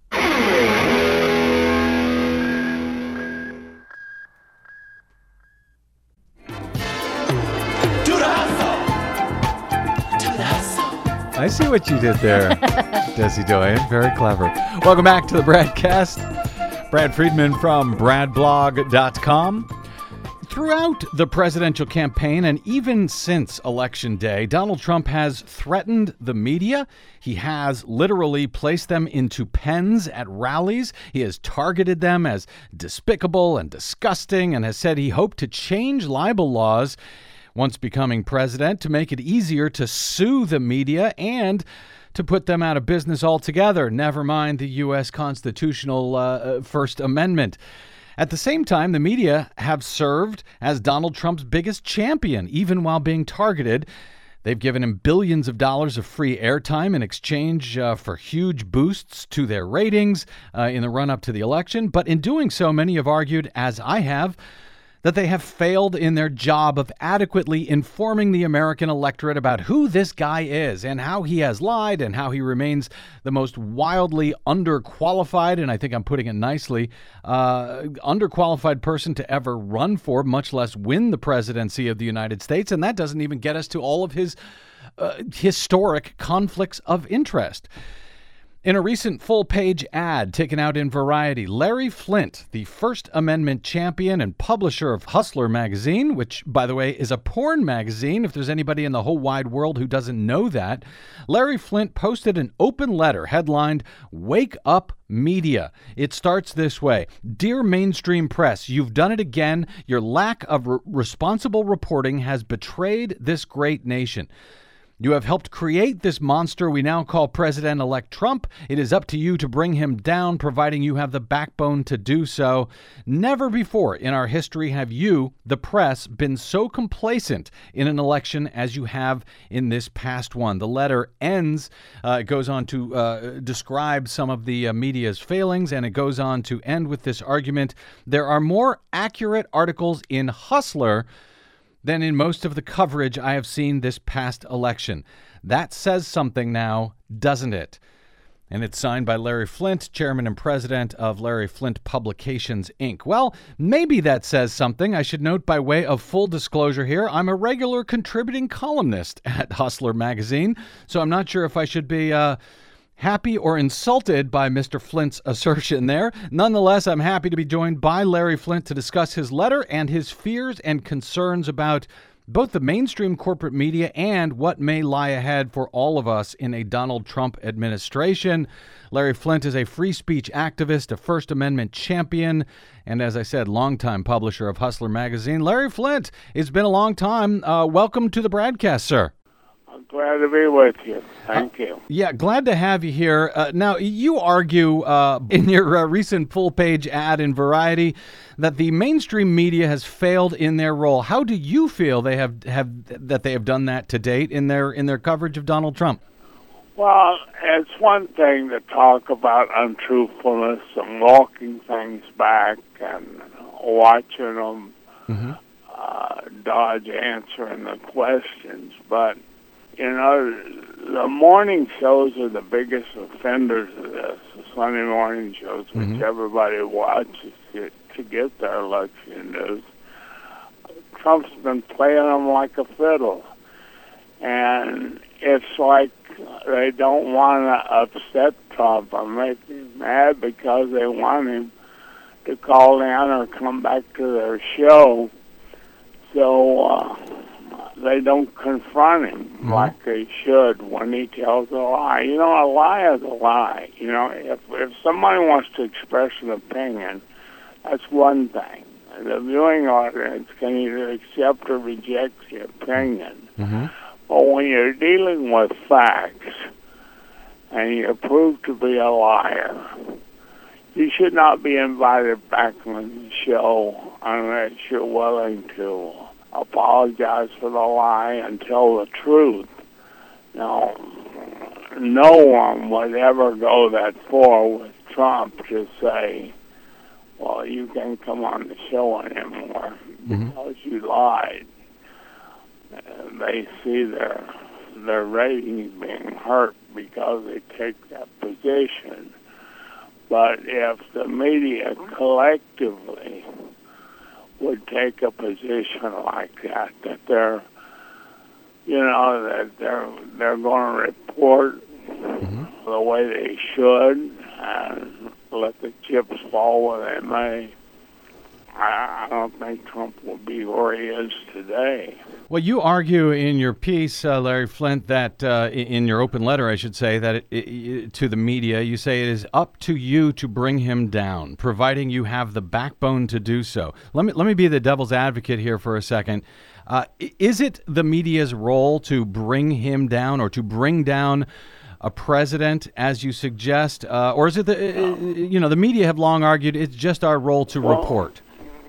I see what you did there, Desi Doyen. Very clever. Welcome back to the Bradcast. Brad Friedman from brad blog dot com. Throughout the presidential campaign and even since Election Day, Donald Trump has threatened the media. He has literally placed them into pens at rallies. He has targeted them as despicable and disgusting and has said he hoped to change libel laws once becoming president to make it easier to sue the media and to put them out of business altogether, never mind the U S constitutional uh, First Amendment. At the same time, the media have served as Donald Trump's biggest champion, even while being targeted. They've given him billions of dollars of free airtime in exchange uh, for huge boosts to their ratings uh, in the run-up to the election. But in doing so, many have argued, as I have, that they have failed in their job of adequately informing the American electorate about who this guy is and how he has lied and how he remains the most wildly underqualified, and I think I'm putting it nicely, uh, underqualified person to ever run for, much less win the presidency of the United States. And that doesn't even get us to all of his uh, historic conflicts of interest. In a recent full-page ad taken out in Variety, Larry Flynt, the First Amendment champion and publisher of Hustler Magazine, which, by the way, is a porn magazine, if there's anybody in the whole wide world who doesn't know that, Larry Flynt posted an open letter headlined, "Wake Up Media." It starts this way: "Dear mainstream press, you've done it again. Your lack of re- responsible reporting has betrayed this great nation. You have helped create this monster we now call President-elect Trump. It is up to you to bring him down, providing you have the backbone to do so. Never before in our history have you, the press, been so complacent in an election as you have in this past one." The letter ends, uh, it goes on to uh, describe some of the uh, media's failings, and it goes on to end with this argument: "There are more accurate articles in Hustler than in most of the coverage I have seen this past election." That says something now, doesn't it? And it's signed by Larry Flynt, chairman and president of Larry Flynt Publications, Incorporated. Well, maybe that says something. I should note, by way of full disclosure here, I'm a regular contributing columnist at Hustler Magazine, so I'm not sure if I should be uh, happy or insulted by Mister Flynt's assertion there. Nonetheless, I'm happy to be joined by Larry Flynt to discuss his letter and his fears and concerns about both the mainstream corporate media and what may lie ahead for all of us in a Donald Trump administration. Larry Flynt is a free speech activist, a First Amendment champion, and, as I said, longtime publisher of Hustler Magazine. Larry Flynt, it's been a long time. Uh, welcome to the Bradcast, sir.
Glad to be with you. Thank
uh,
you.
Yeah, glad to have you here. Uh, now, you argue uh, in your uh, recent full-page ad in Variety that the mainstream media has failed in their role. How do you feel they have, have that they have done that to date in their in their coverage of Donald Trump?
Well, it's one thing to talk about untruthfulness and walking things back and watching them
Mm-hmm.
uh, dodge answering the questions, but you know, the morning shows are the biggest offenders of this. The Sunday morning shows, which
Mm-hmm.
everybody watches to, to get their election news. Trump's been playing them like a fiddle, and it's like they don't want to upset Trump or make him mad because they want him to call in or come back to their show, so uh, they don't confront him mm-hmm. like they should when he tells a lie. You know, a lie is a lie. You know, if if somebody wants to express an opinion, that's one thing. The viewing audience can either accept or reject the opinion.
Mm-hmm.
But when you're dealing with facts and you're proved to be a liar, you should not be invited back on the show unless you're willing to apologize for the lie and tell the truth. Now, no one would ever go that far with Trump to say, well, you can't come on the show anymore because mm-hmm. you lied. And they see their, their ratings being hurt because they take that position. But if the media collectively would take a position like that, that they're, you know, that they're they're going to report mm-hmm. the way they should and let the chips fall where they may, I, I don't think Trump will be where he is today.
Well, you argue in your piece, uh, Larry Flynt, that uh, in your open letter, I should say, that it, it, to the media, you say it is up to you to bring him down, providing you have the backbone to do so. Let me let me be the devil's advocate here for a second. Uh, is it the media's role to bring him down or to bring down a president, as you suggest, uh, or is it the uh, you know the media have long argued it's just our role to
well,
report?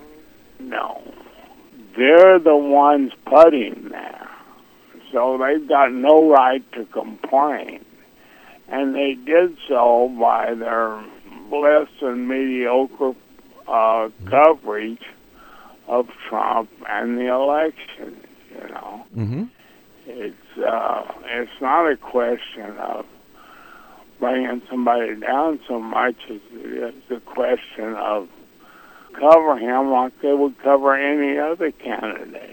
No. They're the ones putting there, so they've got no right to complain. And they did so by their less than mediocre uh, coverage of Trump and the election, you know.
Mm-hmm.
It's, uh, it's not a question of bringing somebody down so much as it is a question of cover him like they would cover any other candidate.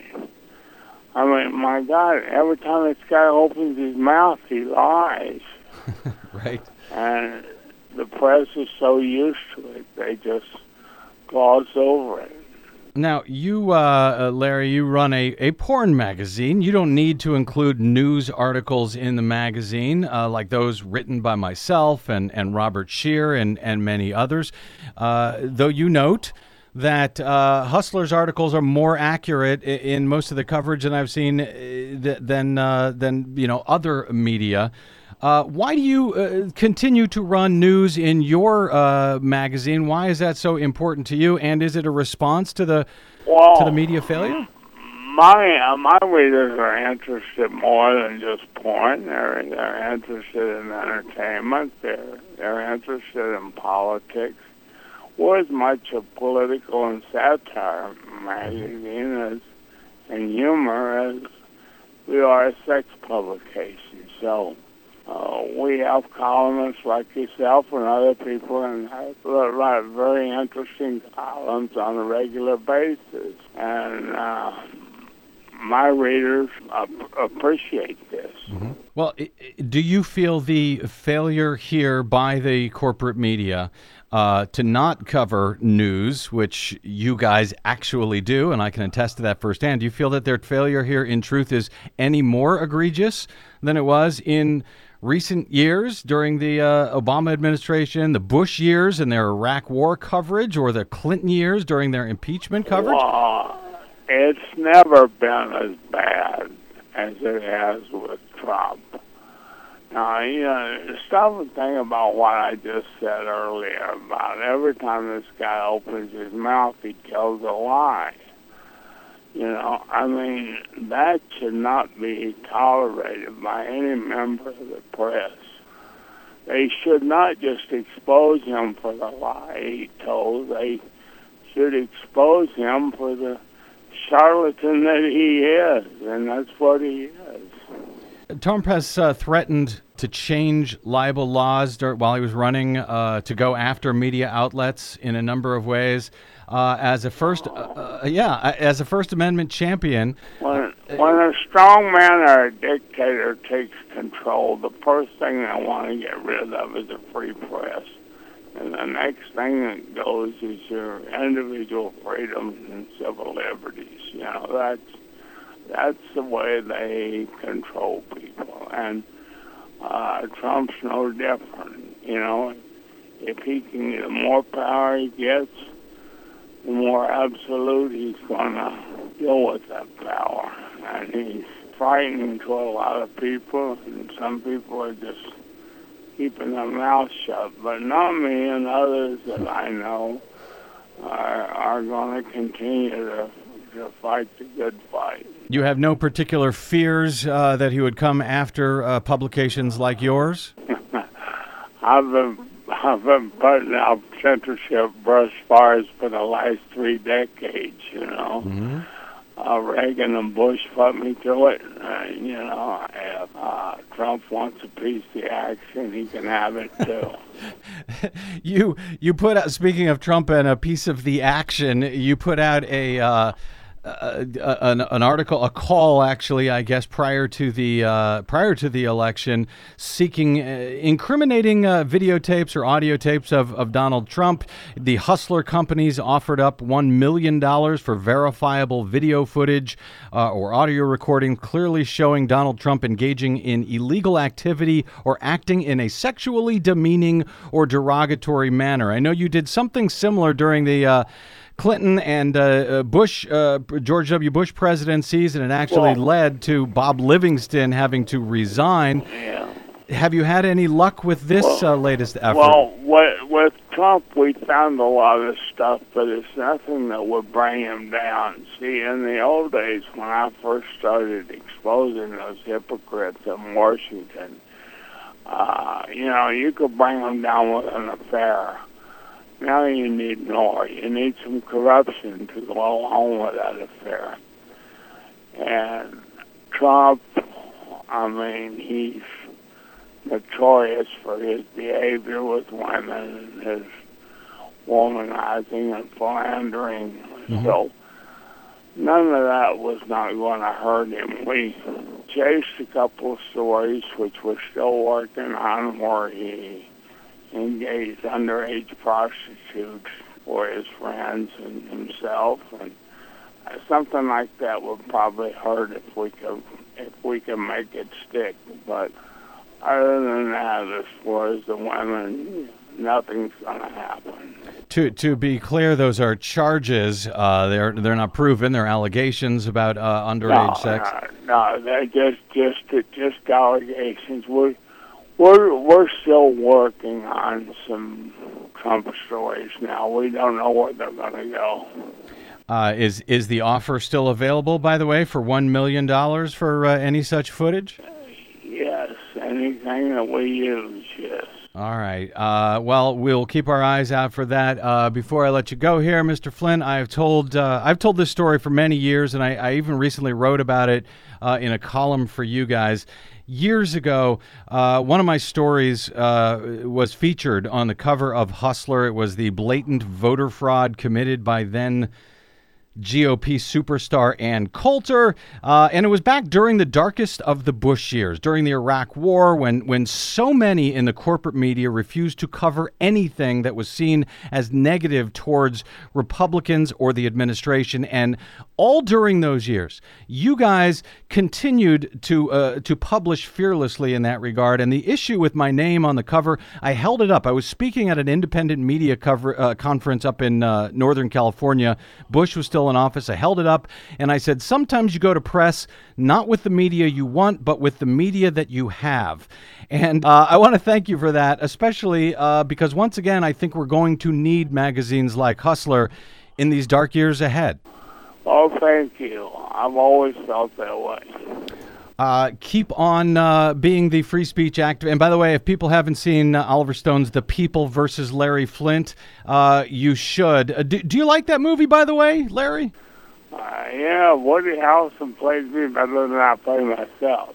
I mean, my God, every time this guy opens his mouth, he lies.
Right.
And the press is so used to it, they just gloss over it.
Now, you, uh, Larry, you run a, a porn magazine. You don't need to include news articles in the magazine uh, like those written by myself and, and Robert Scheer and, and many others, uh, though you note that uh, Hustler's articles are more accurate in, in most of the coverage that I've seen uh, than, uh, than you know, other media. Uh, why do you uh, continue to run news in your uh, magazine? Why is that so important to you? And is it a response to the
well,
to the media failure?
My uh, my readers are interested more than just porn. They're they're interested in entertainment. They're they're interested in politics. We're as much a political and satire magazine as and humor as we are a sex publication. So. Uh, we have columnists like yourself and other people and write very interesting columns on a regular basis. And uh, my readers ap- appreciate this.
Mm-hmm. Well, do you feel the failure here by the corporate media uh, to not cover news, which you guys actually do, and I can attest to that firsthand, do you feel that their failure here in truth is any more egregious than it was in recent years during the uh, Obama administration, the Bush years and their Iraq war coverage, or the Clinton years during their impeachment coverage?
Well, it's never been as bad as it has with Trump. Now, you know, stop and think about what I just said earlier about every time this guy opens his mouth, he tells a lie. You know, I mean, that should not be tolerated by any member of the press. They should not just expose him for the lie he told. They should expose him for the charlatan that he is, and that's what he is.
Trump has uh, threatened to change libel laws dur- while he was running uh, to go after media outlets in a number of ways. Uh, as a first, uh, uh, yeah, as a First Amendment champion.
When, when a strong man or a dictator takes control, the first thing they want to get rid of is a free press. And the next thing that goes is your individual freedoms and civil liberties. You know, that's that's the way they control people. And uh, Trump's no different. You know, if he can get, the more power he gets, the more absolute he's going to deal with that power. And he's frightening to a lot of people, and some people are just keeping their mouth shut. But not me, and others that I know are, are going to continue to, to fight the good fight.
You have no particular fears uh, that he would come after uh, publications like yours?
I've been I've been putting out censorship brush fires for the last three decades, you know.
Mm-hmm.
Uh, Reagan and Bush put me through it. Uh, you know, if uh, Trump wants a piece of the action, he can have it too.
you you put out, speaking of Trump and a piece of the action, you put out a uh, uh, an, an article, a call actually, I guess, prior to the uh, prior to the election, seeking uh, incriminating uh, videotapes or audio tapes of, of Donald Trump. The Hustler companies offered up one million dollars for verifiable video footage uh, or audio recording clearly showing Donald Trump engaging in illegal activity or acting in a sexually demeaning or derogatory manner. I know you did something similar during the uh, Clinton and uh, Bush, uh, George W. Bush presidencies, and it actually
well,
led to Bob Livingston having to resign.
Yeah.
Have you had any luck with this
well,
uh, latest effort?
Well, with, with Trump, we found a lot of stuff, but it's nothing that would bring him down. See, in the old days, when I first started exposing those hypocrites in Washington, uh, you know, you could bring them down with an affair. Now you need more. You need some corruption to go along with that affair. And Trump, I mean, he's notorious for his behavior with women and his womanizing and philandering. Mm-hmm. So none of that was not going to hurt him. We chased a couple of stories, which we're still working on, where he engaged underage prostitutes for his friends and himself, and something like that would probably hurt if we could if we can make it stick. But other than that, as far as the women, nothing's going to happen.
To to be clear, those are charges. Uh, they're they're not proven. They're allegations about uh, underage
no,
sex.
No, no, they're just just just allegations. We're we're we're still working on some Trump stories now. We don't know where they're going to go.
Uh, is is the offer still available, by the way, for one million dollars for uh, any such footage?
Yes, anything that we use, yes.
All right. Uh, well, we'll keep our eyes out for that. Uh, before I let you go here, Mister Flynn, I've told uh, I've told this story for many years, and I, I even recently wrote about it uh, in a column for you guys. Years ago, uh, one of my stories uh, was featured on the cover of Hustler. It was the blatant voter fraud committed by then G O P superstar Ann Coulter, uh, and it was back during the darkest of the Bush years, during the Iraq War, when when so many in the corporate media refused to cover anything that was seen as negative towards Republicans or the administration. And all during those years, you guys continued to uh, to publish fearlessly in that regard. And the issue with my name on the cover, I held it up. I was speaking at an independent media cover uh, conference up in uh, Northern California. Bush was still still in office. I held it up and I said, sometimes you go to press not with the media you want, but with the media that you have. And uh, I want to thank you for that, especially uh, because, once again, I think we're going to need magazines like Hustler in these dark years ahead.
Oh, thank you. I've always felt that way.
Uh, keep on uh, being the free speech activist. And by the way, if people haven't seen uh, Oliver Stone's The People versus Larry Flynt, uh, you should. Uh, do, do you like that movie, by the way, Larry?
Uh, yeah, Woody Harrelson plays me better than I play myself.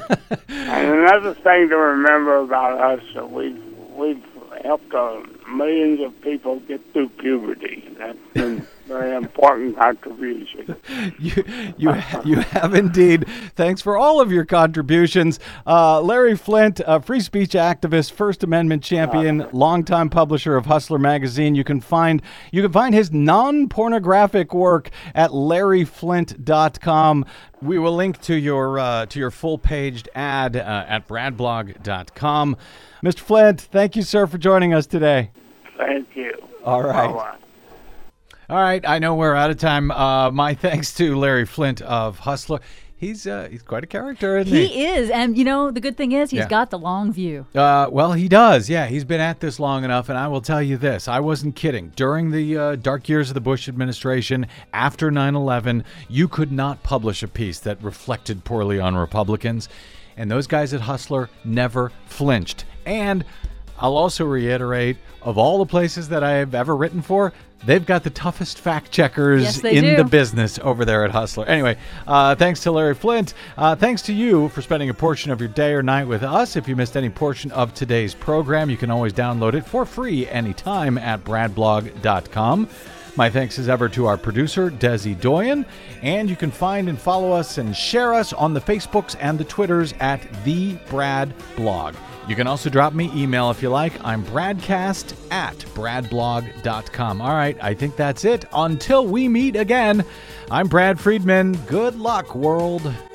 And another thing to remember about us, uh, we've, we've helped uh, millions of people get through puberty. That's been a very important contribution.
You you, ha- you have indeed. Thanks for all of your contributions. Uh, Larry Flynt, a free speech activist, First Amendment champion, uh, longtime publisher of Hustler magazine. You can find you can find his non-pornographic work at larry flynt dot com. We will link to your uh, to your full-paged ad uh, at brad blog dot com. Mister Flynt, thank you, sir, for joining us today.
Thank you.
All right.
Bye-bye.
All right, I know we're out of time. Uh, my thanks to Larry Flynt of Hustler. He's uh, he's quite a character, isn't he?
He is, and you know, the good thing is he's
Yeah.
got the long view.
Uh, well, he does. Yeah, he's been at this long enough, and I will tell you this. I wasn't kidding. During the uh, dark years of the Bush administration, after nine eleven, you could not publish a piece that reflected poorly on Republicans, and those guys at Hustler never flinched. And I'll also reiterate, of all the places that I've ever written for, they've got the toughest fact checkers
Yes, they
in
do.
the business over there at Hustler. Anyway, uh, thanks to Larry Flynt. Uh, thanks to you for spending a portion of your day or night with us. If you missed any portion of today's program, you can always download it for free anytime at brad blog dot com. My thanks as ever to our producer, Desi Doyen. And you can find and follow us and share us on the Facebooks and the Twitters at The Brad Blog. You can also drop me email if you like. I'm bradcast at brad blog dot com. All right, I think that's it. Until we meet again, I'm Brad Friedman. Good luck, world.